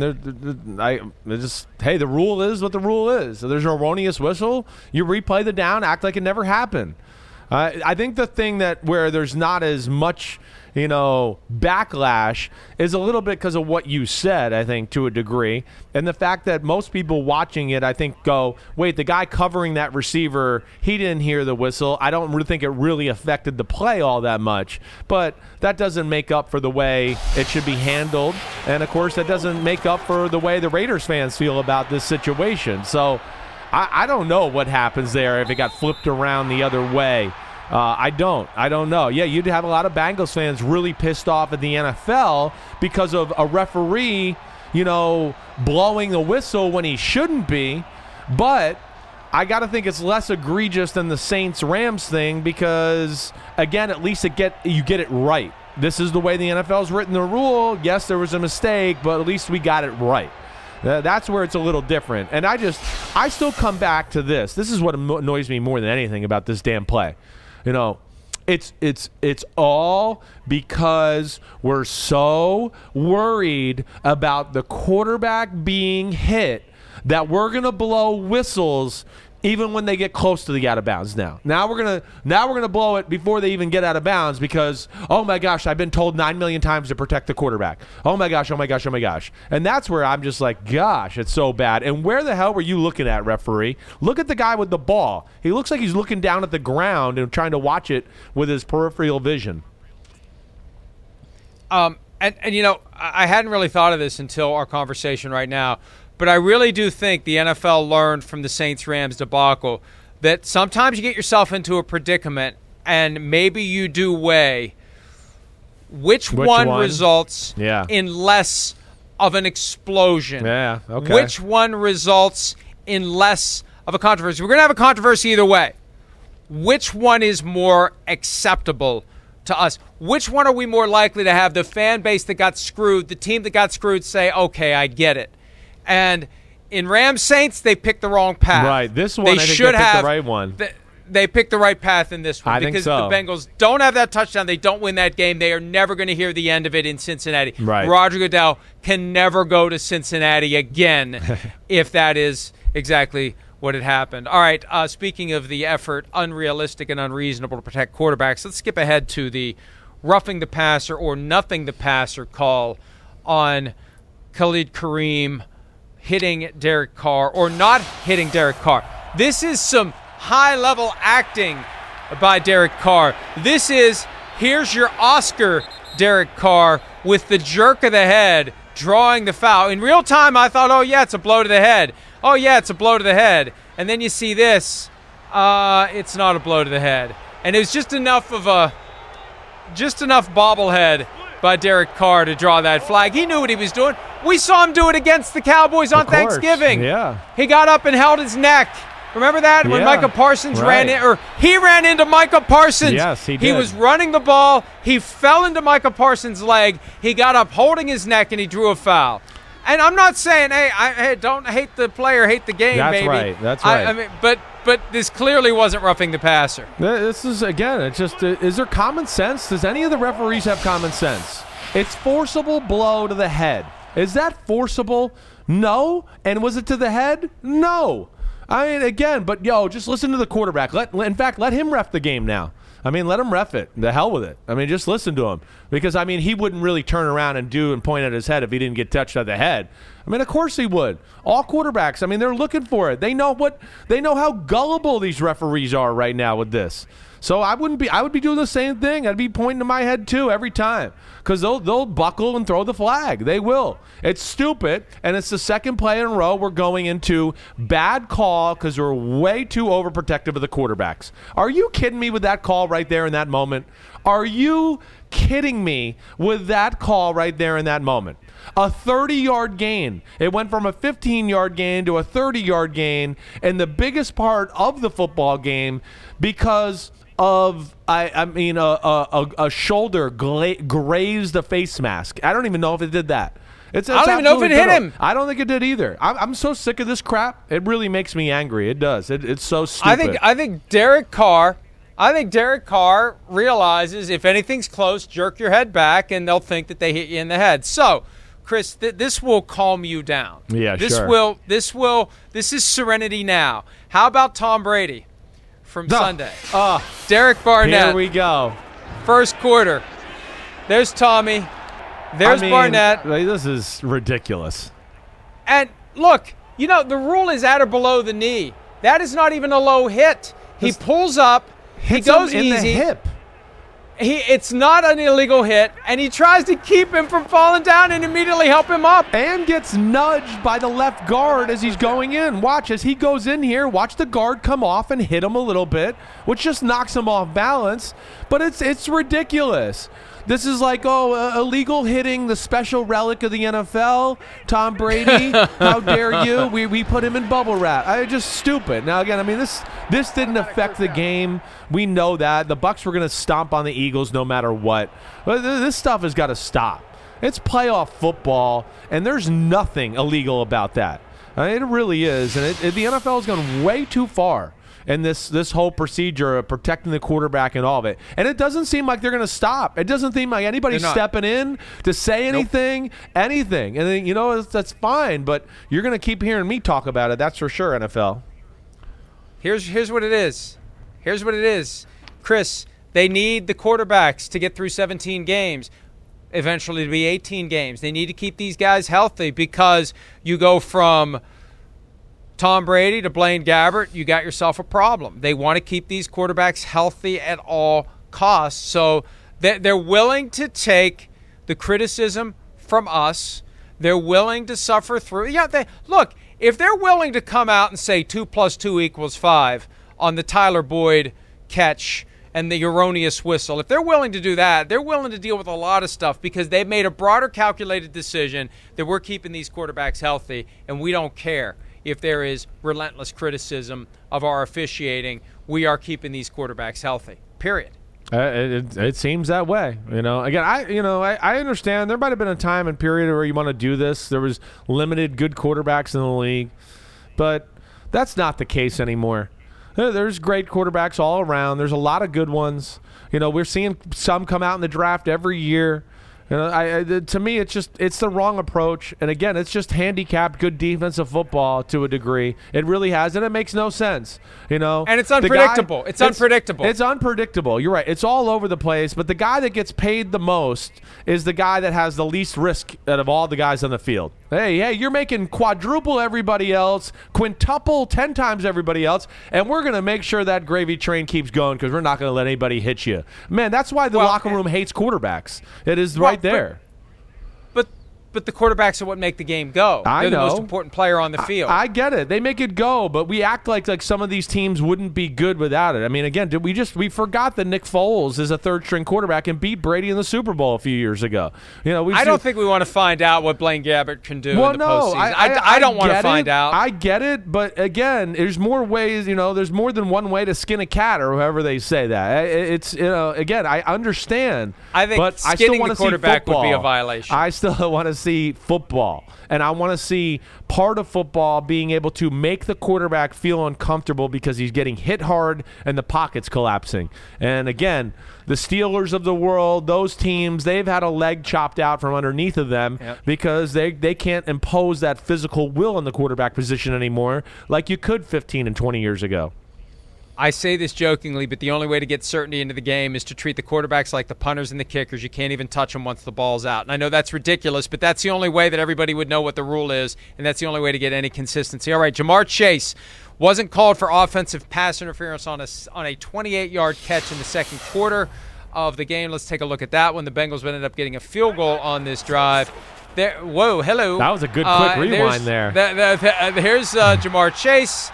the rule is what the rule is. So there's an erroneous whistle. You replay the down, act like it never happened. I think the thing where there's not as much, backlash is a little bit because of what you said, I think, to a degree. And the fact that most people watching it, I think, go, wait, the guy covering that receiver, he didn't hear the whistle. I don't really think it really affected the play all that much. But that doesn't make up for the way it should be handled. And, of course, that doesn't make up for the way the Raiders fans feel about this situation. So I don't know what happens there if it got flipped around the other way. I don't know. Yeah, you'd have a lot of Bengals fans really pissed off at the NFL because of a referee, blowing the whistle when he shouldn't be. But I got to think it's less egregious than the Saints-Rams thing because, again, at least you get it right. This is the way the NFL's written the rule. Yes, there was a mistake, but at least we got it right. That's where it's a little different. And I still come back to this. This is what annoys me more than anything about this damn play. It's all because we're so worried about the quarterback being hit that we're going to blow whistles even when they get close to the out of bounds now. Now we're gonna blow it before they even get out of bounds because, oh my gosh, I've been told 9 million times to protect the quarterback. Oh my gosh, oh my gosh, oh my gosh. And that's where I'm just like, gosh, it's so bad. And where the hell were you looking at, referee? Look at the guy with the ball. He looks like he's looking down at the ground and trying to watch it with his peripheral vision. I hadn't really thought of this until our conversation right now. But I really do think the NFL learned from the Saints-Rams debacle that sometimes you get yourself into a predicament and maybe you do weigh which one results in less of an explosion. Yeah, okay. Which one results in less of a controversy. We're going to have a controversy either way. Which one is more acceptable to us? Which one are we more likely to have the fan base that got screwed, the team that got screwed say, okay, I get it? And In Rams Saints, they picked the wrong path. Right. This one, they I think should they picked have the right one. They picked the right path in this one I think because so. the Bengals don't have that touchdown. They don't win that game. They are never going to hear the end of it in Cincinnati. Right. Roger Goodell can never go to Cincinnati again if that is exactly what had happened. All right, speaking of the effort, unrealistic and unreasonable to protect quarterbacks, let's skip ahead to the roughing the passer or nothing the passer call on Khalid Kareem hitting Derek Carr or not hitting Derek Carr. This is some high-level acting by Derek Carr. This is, here's your Oscar, Derek Carr, with the jerk of the head drawing the foul. In real time, I thought, oh, yeah, it's a blow to the head. Oh, yeah, it's a blow to the head. And then you see this. It's not a blow to the head. And it was just enough bobblehead by Derek Carr to draw that flag. He knew what he was doing. We saw him do it against the Cowboys on Thanksgiving. Yeah. He got up and held his neck. Remember that? When Micah Parsons he ran into Micah Parsons. Yes, he did. He was running the ball. He fell into Micah Parsons' leg. He got up holding his neck, and he drew a foul. And I'm not saying, hey, don't hate the player, hate the game, That's baby. right. That's right. I mean, but this clearly wasn't roughing the passer. This is, again, it's just, is there common sense? Does any of the referees have common sense? It's forcible blow to the head. Is that forcible? No. And was it to the head? No. I mean, again, but, just listen to the quarterback. In fact, let him ref the game now. I mean, let him ref it. The hell with it. I mean, just listen to him. Because, I mean, he wouldn't really turn around and point at his head if he didn't get touched at the head. I mean, of course he would. All quarterbacks, I mean, they're looking for it. They know how gullible these referees are right now with this. So I would be doing the same thing. I'd be pointing to my head too every time because they'll buckle and throw the flag. They will. It's stupid, and it's the second play in a row we're going into bad call because we're way too overprotective of the quarterbacks. Are you kidding me with that call right there in that moment? Are you kidding me with that call right there in that moment? A 30-yard gain. It went from a 15-yard gain to a 30-yard gain in the biggest part of the football game because of a shoulder grazed a face mask. I don't even know if it did that. I don't even know if it hit him. I don't think it did either. I'm so sick of this crap. It really makes me angry. It does. It's so stupid. I think Derek Carr realizes if anything's close, jerk your head back, and they'll think that they hit you in the head. So, Chris, this will calm you down. Yeah, sure. This is serenity now. How about Tom Brady from Sunday? Derek Barnett. Here we go. First quarter. There's Tommy. There's Barnett. This is ridiculous. And look, the rule is at or below the knee. That is not even a low hit. He pulls up. He goes in easy. The hip. It's not an illegal hit, and he tries to keep him from falling down and immediately help him up. And gets nudged by the left guard as he's going in. Watch, as he goes in here, watch the guard come off and hit him a little bit, which just knocks him off balance. But it's ridiculous. This is like, illegal hitting, the special relic of the NFL. Tom Brady, how dare you? We put him in bubble wrap. Just stupid. Now, again, I mean, this didn't affect the game. We know that. The Bucs were going to stomp on the Eagles no matter what. But this stuff has got to stop. It's playoff football, and there's nothing illegal about that. It really is. And the NFL has gone way too far. And this whole procedure of protecting the quarterback and all of it. And it doesn't seem like they're going to stop. It doesn't seem like anybody's stepping in to say anything. And then, that's fine. But you're going to keep hearing me talk about it. That's for sure, NFL. Here's what it is. Here's what it is. Chris, they need the quarterbacks to get through 17 games, eventually to be 18 games. They need to keep these guys healthy because you go from Tom Brady to Blaine Gabbert, you got yourself a problem. They want to keep these quarterbacks healthy at all costs. So they're willing to take the criticism from us. They're willing to suffer through. Look, if they're willing to come out and say 2 + 2 = 5 on the Tyler Boyd catch and the erroneous whistle, if they're willing to do that, they're willing to deal with a lot of stuff because they've made a broader calculated decision that we're keeping these quarterbacks healthy and we don't care if there is relentless criticism of our officiating. We are keeping these quarterbacks healthy, period. It seems that way. Again, I understand there might have been a time and period where you want to do this. There was limited good quarterbacks in the league, but that's not the case anymore. There's great quarterbacks all around. There's a lot of good ones. We're seeing some come out in the draft every year. To me, it's the wrong approach. And again, it's just handicapped good defensive football to a degree. It really has, and it makes no sense. And it's unpredictable. It's unpredictable. It's unpredictable. You're right. It's all over the place. But the guy that gets paid the most is the guy that has the least risk out of all the guys on the field. Hey, you're making quadruple everybody else, quintuple 10 times everybody else, and we're going to make sure that gravy train keeps going because we're not going to let anybody hit you. Man, that's why the locker room hates quarterbacks. It is right there. But the quarterbacks are what make the game go. They're the most important player on the field. I get it. They make it go, but we act like some of these teams wouldn't be good without it. I mean, again, we forgot that Nick Foles is a third-string quarterback and beat Brady in the Super Bowl a few years ago. I don't think we want to find out what Blaine Gabbert can do in the postseason. I don't want to find out. I get it, but again, there's more ways. There's more than one way to skin a cat, or however they say that. It's again, I understand. I think but skinning the quarterback would be a violation. I still want to see football, and I want to see part of football being able to make the quarterback feel uncomfortable because he's getting hit hard and the pocket's collapsing. And again, the Steelers of the world, those teams, they've had a leg chopped out from underneath of them because they can't impose that physical will in the quarterback position anymore like you could 15 and 20 years ago. I say this jokingly, but the only way to get certainty into the game is to treat the quarterbacks like the punters and the kickers. You can't even touch them once the ball's out. And I know that's ridiculous, but that's the only way that everybody would know what the rule is, and that's the only way to get any consistency. All right, Jamar Chase wasn't called for offensive pass interference on a 28-yard catch in the second quarter of the game. Let's take a look at that one. The Bengals ended up getting a field goal on this drive. Hello. That was a good quick rewind there. Here's Jamar Chase.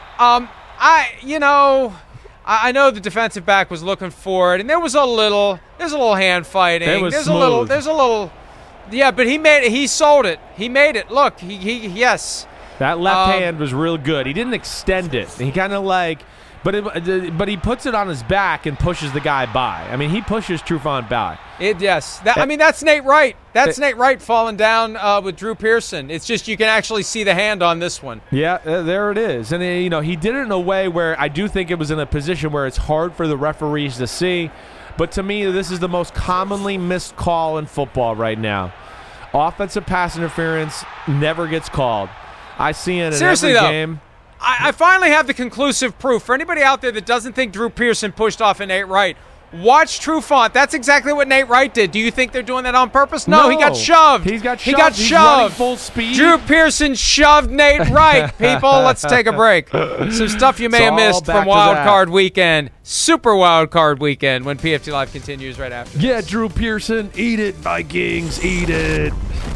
I know the defensive back was looking for it, and there's a little hand fighting. There's a little, yeah, but he sold it. He made it. Look, yes. That left hand was real good. He didn't extend it. He kind of but he puts it on his back and pushes the guy by. I mean, he pushes Trufant by. That's Nate Wright. That's Nate Wright falling down with Drew Pearson. It's just you can actually see the hand on this one. Yeah, there it is. And, he did it in a way where I do think it was in a position where it's hard for the referees to see. But to me, this is the most commonly missed call in football right now. Offensive pass interference never gets called. I see it in every game. I finally have the conclusive proof. For anybody out there that doesn't think Drew Pearson pushed off a Nate Wright, watch Trufant. That's exactly what Nate Wright did. Do you think they're doing that on purpose? No, he got shoved. He got shoved. Running full speed. Drew Pearson shoved Nate Wright, people. Let's take a break. Some stuff you may have missed from Wild Card Weekend. Super Wild Card Weekend when PFT Live continues right after this. Yeah, Drew Pearson. Eat it, Vikings. Eat it.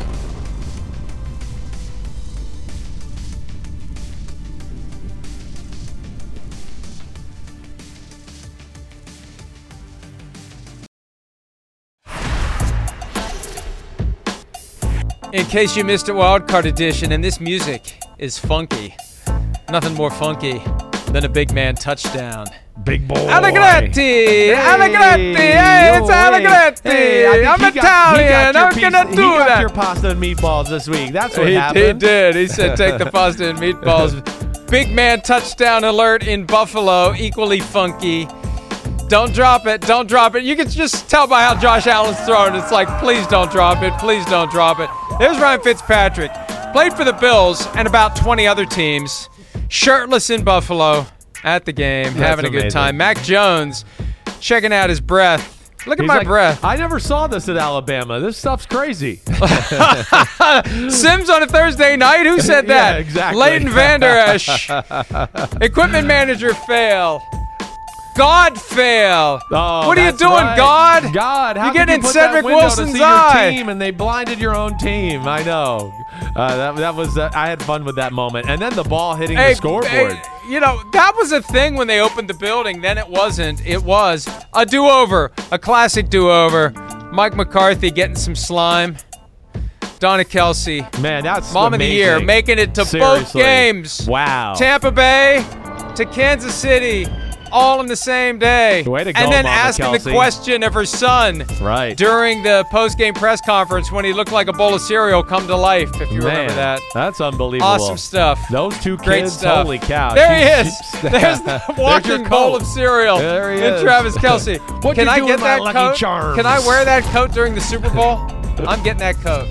In case you missed a Wildcard edition, and this music is funky. Nothing more funky than a big man touchdown. Big boy. Allegretti! Allegretti! Hey, it's Allegretti! Hey, I'm Italian! I'm going to do that. He got that! your pasta and meatballs this week. That's what happened. He did. He said take the pasta and meatballs. Big man touchdown alert in Buffalo. Equally funky. Don't drop it. Don't drop it. You can just tell by how Josh Allen's throwing. It's like, please don't drop it. Please don't drop it. There's Ryan Fitzpatrick. Played for the Bills and about 20 other teams. Shirtless in Buffalo at the game. Having a good time. Mac Jones checking out his breath. Look at my breath. I never saw this at Alabama. This stuff's crazy. Sims on a Thursday night? Who said that? Yeah, exactly. Leighton Vander Esch. Equipment manager fail. God fail. Oh, what are you doing, right. God? God, how you get in put Cedric that window Wilson's to see eye? Your team and they blinded your own team. I know. That was. I had fun with that moment, and then the ball hitting the scoreboard. That was a thing when they opened the building. Then it wasn't. It was a do-over, a classic do-over. Mike McCarthy getting some slime. Donna Kelsey, man, that's Mom amazing. of the Year, making it to both games. Wow. Tampa Bay to Kansas City. all in the same day. Way to go, and then Mama asking Kelsey. the question of her son during the post-game press conference when he looked like a bowl of cereal come to life, if you remember that. That's unbelievable. Awesome stuff. Those two Great kids, stuff. holy cow. There he is. There's the walking bowl of cereal. There he in is. Travis Kelce. What Can you I doing, get my that Lucky coat? Charms? Can I wear that coat during the Super Bowl? I'm getting that coat.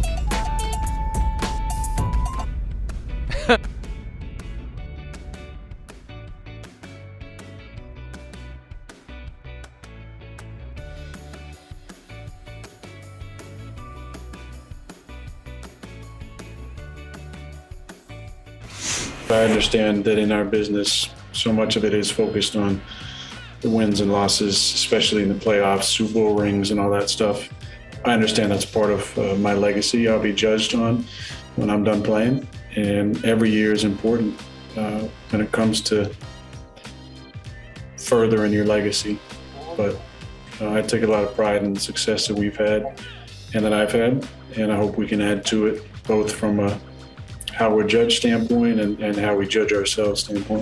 I understand that in our business, so much of it is focused on the wins and losses, especially in the playoffs, Super Bowl rings and all that stuff. I understand that's part of my legacy I'll be judged on when I'm done playing. And every year is important when it comes to furthering your legacy. But I take a lot of pride in the success that we've had and that I've had. And I hope we can add to it, both from a how we're judged standpoint and how we judge ourselves standpoint.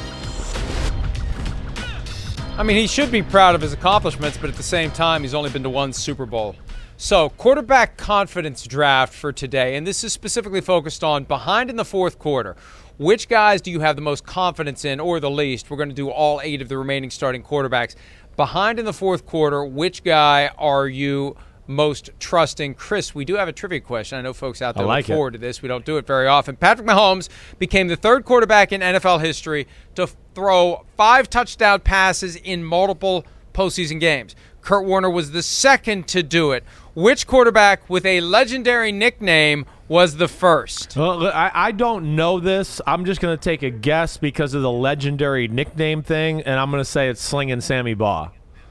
I mean, he should be proud of his accomplishments, but at the same time, he's only been to one Super Bowl. So, quarterback confidence draft for today, and this is specifically focused on behind in the fourth quarter. Which guys do you have the most confidence in, or the least? We're going to do all 8 of the remaining starting quarterbacks. Behind in the fourth quarter, which guy are you most trusting? Chris, we do have a trivia question. I know folks out there look forward to this. We don't do it very often. Patrick Mahomes became the 3rd quarterback in NFL history to throw 5 touchdown passes in multiple postseason games. Kurt Warner was the 2nd to do it. Which quarterback with a legendary nickname was the first? Well, I don't know this. I'm just going to take a guess because of the legendary nickname thing, and I'm going to say it's Slingin' Sammy Baugh.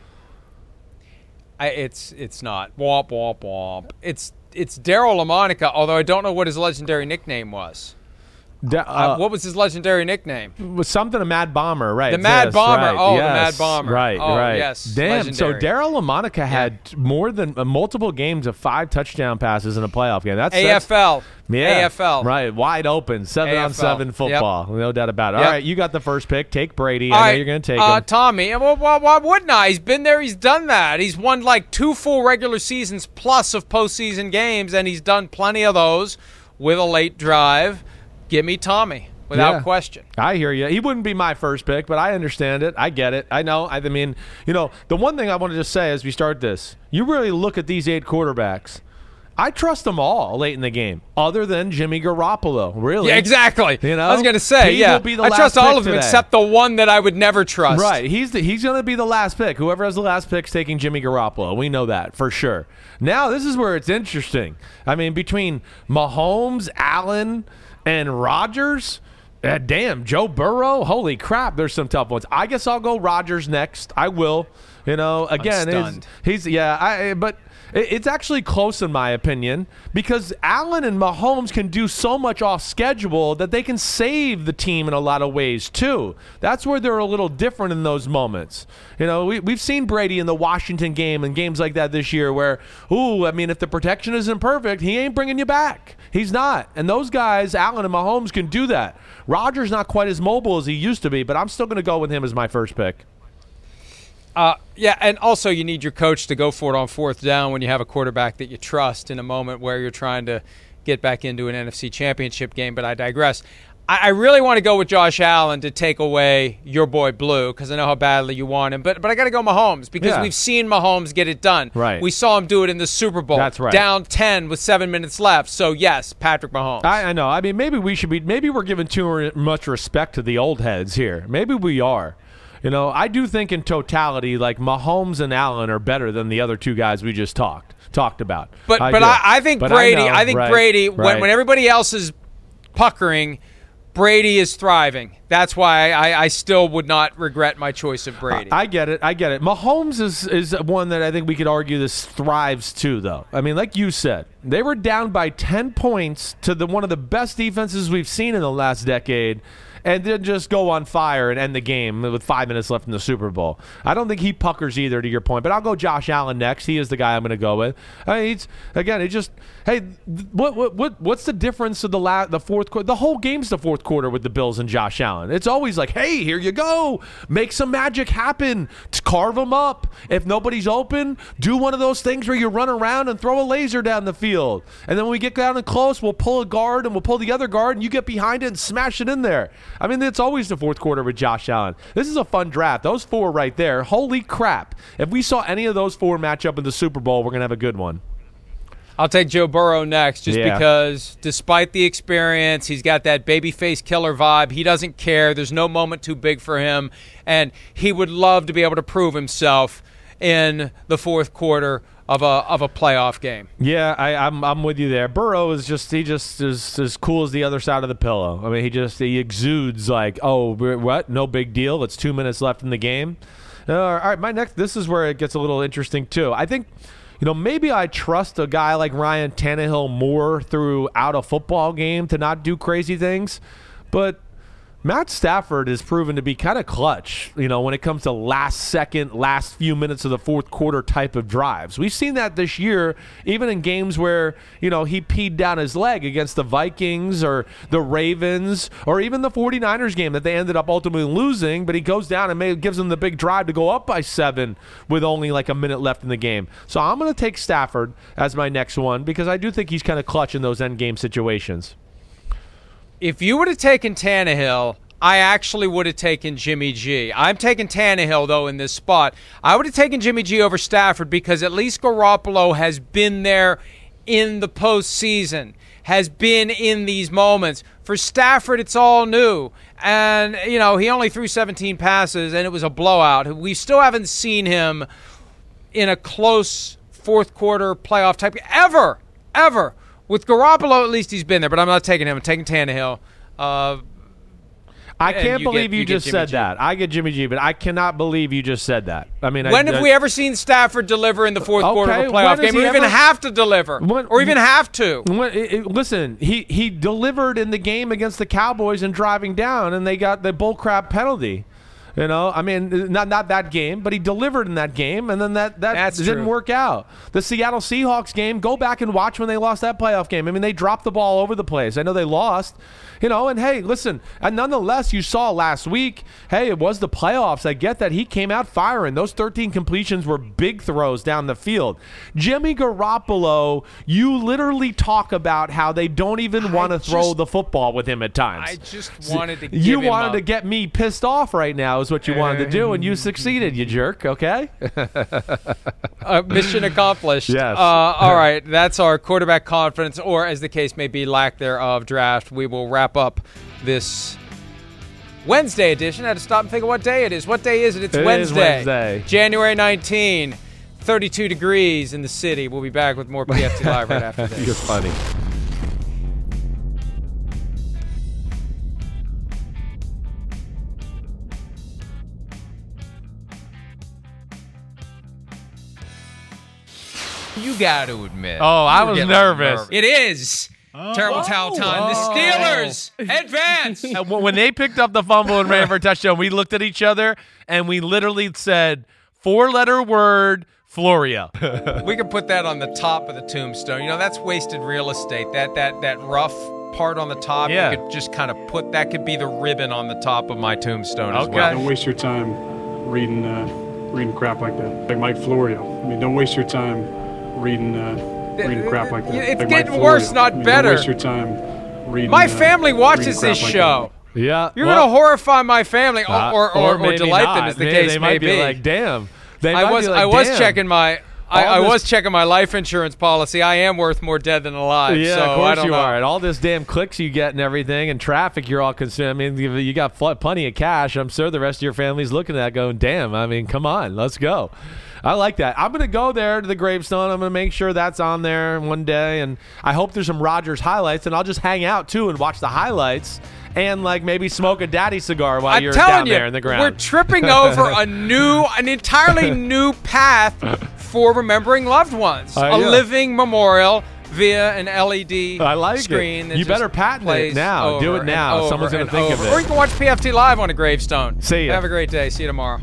It's not. Womp, womp, womp. It's Daryl LaMonica, although I don't know what his legendary nickname was. What was his legendary nickname? It was something a Mad Bomber, right? The Mad Bomber. Right. Oh, yes. the Mad Bomber. Right, oh, right. Yes. Damn. Legendary. So Daryl LaMonica had more than multiple games of 5 touchdown passes in a playoff game. That's AFL. Yeah. AFL. Right. Wide open. 7-on-7 football. Yep. No doubt about it. Yep. All right. You got the first pick. Take Brady. I know you're going to take him. Tommy. Well, why wouldn't I? He's been there. He's done that. He's won like 2 full regular seasons plus of postseason games, and he's done plenty of those with a late drive. Give me Tommy. Without question. I hear you. He wouldn't be my first pick, but I understand it. I get it. I know. I mean, the one thing I want to just say as we start this, you really look at these 8 quarterbacks. I trust them all late in the game, other than Jimmy Garoppolo. Really? Yeah, exactly. I was going to say, will be the I last trust all pick of them today. except the one that I would never trust. Right. He's going to be the last pick. Whoever has the last pick is taking Jimmy Garoppolo. We know that for sure. Now, this is where it's interesting. I mean, between Mahomes, Allen, and Rodgers. Damn, Joe Burrow. Holy crap, there's some tough ones. I guess I'll go Rodgers next. I will. Again, but it's actually close in my opinion because Allen and Mahomes can do so much off schedule that they can save the team in a lot of ways too. That's where they're a little different in those moments. We've seen Brady in the Washington game and games like that this year where, if the protection isn't perfect, he ain't bringing you back. He's not. And those guys, Allen and Mahomes, can do that. Rodgers not quite as mobile as he used to be, but I'm still going to go with him as my first pick. And also you need your coach to go for it on 4th down when you have a quarterback that you trust in a moment where you're trying to get back into an NFC championship game, but I digress. I really want to go with Josh Allen to take away your boy Blue because I know how badly you want him. But I got to go Mahomes because we've seen Mahomes get it done. Right. We saw him do it in the Super Bowl. That's right. Down 10 with 7 minutes left. So, yes, Patrick Mahomes. I know. I mean, maybe we're giving too much respect to the old heads here. Maybe we are. I do think in totality, like Mahomes and Allen are better than the other 2 guys we just talked about. But I think Brady. I think Brady. Right. When everybody else is puckering, Brady is thriving. That's why I still would not regret my choice of Brady. I get it. Mahomes is one that I think we could argue this thrives too, though. I mean, like you said, they were down by 10 points to one of the best defenses we've seen in the last decade, and then just go on fire and end the game with 5 minutes left in the Super Bowl. I don't think he puckers either, to your point, but I'll go Josh Allen next. He is the guy I'm going to go with. I mean, Hey, what's the difference of the fourth quarter? The whole game's the fourth quarter with the Bills and Josh Allen. It's always like, hey, here you go. Make some magic happen. Carve them up. If nobody's open, do one of those things where you run around and throw a laser down the field. And then when we get down and close, we'll pull a guard and we'll pull the other guard and you get behind it and smash it in there. I mean, it's always the fourth quarter with Josh Allen. This is a fun draft. Those 4 right there, holy crap. If we saw any of those 4 match up in the Super Bowl, we're going to have a good one. I'll take Joe Burrow next just because despite the experience, he's got that babyface killer vibe. He doesn't care. There's no moment too big for him, and he would love to be able to prove himself in the fourth quarter of a playoff game. Yeah, I'm with you there. Burrow is just as cool as the other side of the pillow. I mean, he exudes like, oh, what? No big deal. It's 2 minutes left in the game. All right, this is where it gets a little interesting too. I think, maybe I trust a guy like Ryan Tannehill more throughout a football game to not do crazy things. But Matt Stafford has proven to be kind of clutch, when it comes to last few minutes of the fourth quarter type of drives. We've seen that this year, even in games where, he peed down his leg against the Vikings or the Ravens or even the 49ers game that they ended up ultimately losing, but he goes down and gives them the big drive to go up by 7 with only like a minute left in the game. So I'm going to take Stafford as my next one because I do think he's kind of clutch in those end game situations. If you would have taken Tannehill, I actually would have taken Jimmy G. I'm taking Tannehill, though, in this spot. I would have taken Jimmy G over Stafford because at least Garoppolo has been there in the postseason, has been in these moments. For Stafford, it's all new. And, he only threw 17 passes, and it was a blowout. We still haven't seen him in a close fourth quarter playoff type ever. With Garoppolo, at least he's been there, but I'm not taking him. I'm taking Tannehill. I can't believe you just said that. I get Jimmy G, but I cannot believe you just said that. I mean, when have we ever seen Stafford deliver in the fourth quarter of a playoff game, or even have to deliver, or even have to? Listen, he delivered in the game against the Cowboys and driving down, and they got the bullcrap penalty. I mean, not that game, but he delivered in that game, and then that didn't work out. The Seattle Seahawks game, go back and watch when they lost that playoff game. I mean, they dropped the ball all over the place. I know they lost, and hey, listen, and nonetheless, you saw last week, hey, it was the playoffs. I get that he came out firing. Those 13 completions were big throws down the field. Jimmy Garoppolo, you literally talk about how they don't even want to throw the football with him at times. I just wanted to give him to get me pissed off right now is what you wanted to do, and you succeeded, you jerk, okay? Mission accomplished. Yes. All right, that's our quarterback confidence, or as the case may be, lack thereof draft. We will wrap up this Wednesday edition. I had to stop and think of what day it is. What day is it? It's Wednesday. January 19, 32 degrees in the city. We'll be back with more PFT Live right after this. You're funny. You got to admit. Oh, I was nervous. It is. Terrible towel time. The Steelers advance. When they picked up the fumble and ran for a touchdown, we looked at each other and we literally said, 4-letter word, Florio. We could put that on the top of the tombstone. That's wasted real estate. That rough part on the top. Yeah. You could just kind of put that could be the ribbon on the top of my tombstone as well. Don't waste your time reading crap like that. Like Mike Florio. I mean, don't waste your time reading crap like that. It's like getting worse, not better. Don't waste your time reading. My family watches this show. Like yeah, you're going to horrify my family, or maybe delight not. them, as the case they may might be. Like, damn. I was checking my life insurance policy. I am worth more dead than alive. Yeah, so of course I don't you know. are. And all this damn clicks you get and everything and traffic you're all consumed. I mean, you got plenty of cash. I'm sure the rest of your family's looking at that going, damn, I mean, come on, let's go. I like that. I'm going to go there to the gravestone. I'm going to make sure that's on there one day. And I hope there's some Rodgers highlights. And I'll just hang out, too, and watch the highlights. And, like, maybe smoke a daddy cigar while you're down there in the ground. We're tripping over an entirely new path for remembering loved ones. A living memorial via an LED screen. You better patent it now. Do it now. Someone's going to think of it. Or you can watch PFT Live on a gravestone. See ya. Have a great day. See you tomorrow.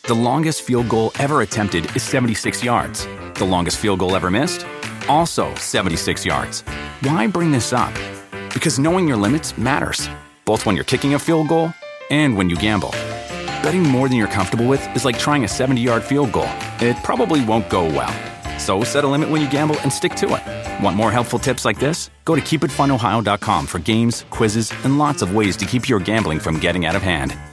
The longest field goal ever attempted is 76 yards. The longest field goal ever missed? Also 76 yards. Why bring this up? Because knowing your limits matters, both when you're kicking a field goal and when you gamble. Betting more than you're comfortable with is like trying a 70-yard field goal. It probably won't go well. So set a limit when you gamble and stick to it. Want more helpful tips like this? Go to keepitfunohio.com for games, quizzes, and lots of ways to keep your gambling from getting out of hand.